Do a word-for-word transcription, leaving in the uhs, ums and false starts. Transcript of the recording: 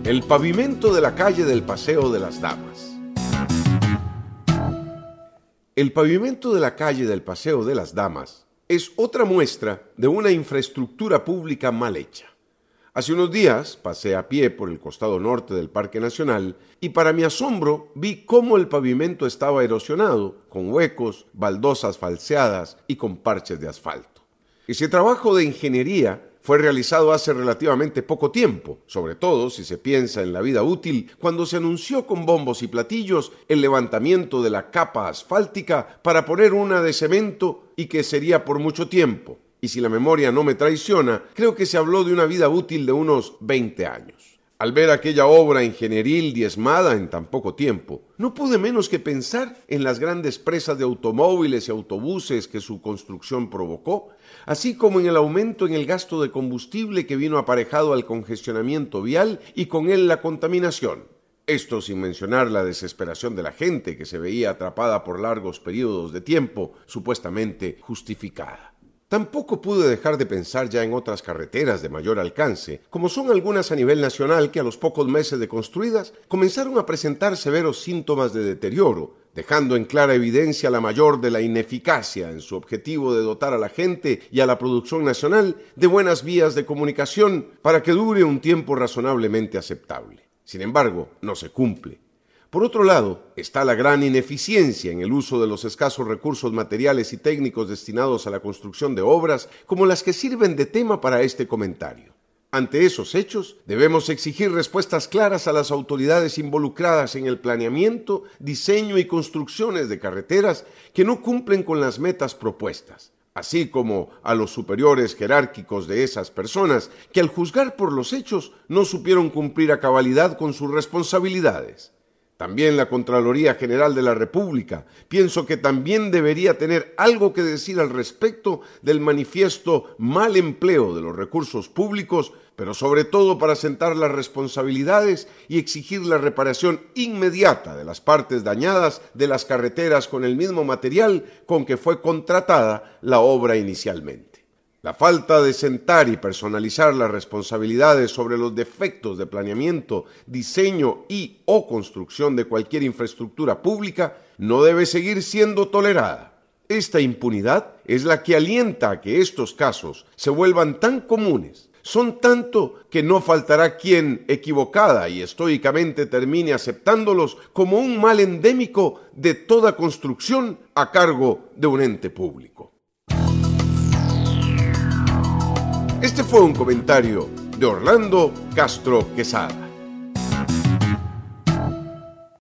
El pavimento de la calle del Paseo de las Damas. El pavimento de la calle del Paseo de las Damas es otra muestra de una infraestructura pública mal hecha. Hace unos días pasé a pie por el costado norte del Parque Nacional y para mi asombro vi cómo el pavimento estaba erosionado, con huecos, baldosas falseadas y con parches de asfalto. Ese trabajo de ingeniería fue realizado hace relativamente poco tiempo, sobre todo si se piensa en la vida útil, cuando se anunció con bombos y platillos el levantamiento de la capa asfáltica para poner una de cemento y que sería por mucho tiempo. Y si la memoria no me traiciona, creo que se habló de una vida útil de unos veinte años. Al ver aquella obra ingenieril diezmada en tan poco tiempo, no pude menos que pensar en las grandes presas de automóviles y autobuses que su construcción provocó, así como en el aumento en el gasto de combustible que vino aparejado al congestionamiento vial y con él la contaminación. Esto sin mencionar la desesperación de la gente que se veía atrapada por largos periodos de tiempo, supuestamente justificada. Tampoco pude dejar de pensar ya en otras carreteras de mayor alcance, como son algunas a nivel nacional que a los pocos meses de construidas comenzaron a presentar severos síntomas de deterioro, dejando en clara evidencia la mayor de la ineficacia en su objetivo de dotar a la gente y a la producción nacional de buenas vías de comunicación para que dure un tiempo razonablemente aceptable. Sin embargo, no se cumple. Por otro lado, está la gran ineficiencia en el uso de los escasos recursos materiales y técnicos destinados a la construcción de obras como las que sirven de tema para este comentario. Ante esos hechos, debemos exigir respuestas claras a las autoridades involucradas en el planeamiento, diseño y construcciones de carreteras que no cumplen con las metas propuestas, así como a los superiores jerárquicos de esas personas que al juzgar por los hechos no supieron cumplir a cabalidad con sus responsabilidades. También la Contraloría General de la República, pienso que también debería tener algo que decir al respecto del manifiesto mal empleo de los recursos públicos, pero sobre todo para sentar las responsabilidades y exigir la reparación inmediata de las partes dañadas de las carreteras con el mismo material con que fue contratada la obra inicialmente. La falta de sentar y personalizar las responsabilidades sobre los defectos de planeamiento, diseño y o construcción de cualquier infraestructura pública no debe seguir siendo tolerada. Esta impunidad es la que alienta a que estos casos se vuelvan tan comunes. Son tanto que no faltará quien, equivocada y estoicamente, termine aceptándolos como un mal endémico de toda construcción a cargo de un ente público. Este fue un comentario de Orlando Castro Quesada.